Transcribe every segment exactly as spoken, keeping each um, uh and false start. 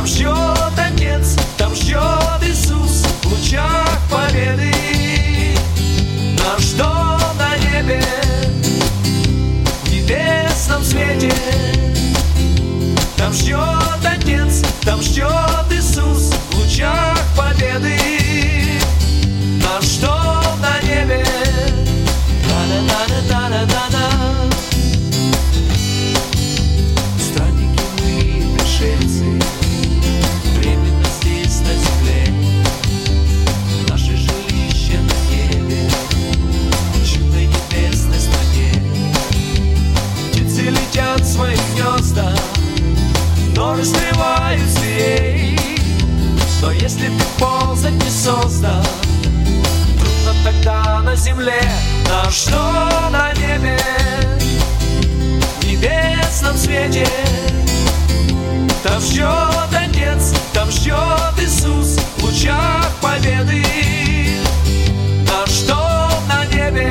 ждет Отец, там ждет Иисус в лучах победы. Наш дом на небе, в небесном свете. Там ждет Отец, там ждет Иисус в лучах победы. Наш дом на небе. Да-да-да-да-да-да-да. Странники мы, пришельцы, временно здесь на земле. Наше жилище на небе, в чудной небесной стране. Птицы летят в свои гнезда, но раскрывают зверей. Но если ты ползать не создан, трудно тогда на земле. Наш дом на небе, в небесном свете. Там ждет Отец, там ждет Иисус в лучах победы. Наш дом на небе,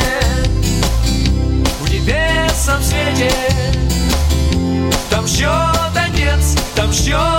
в небесном свете. Там ждет Отец, там ждет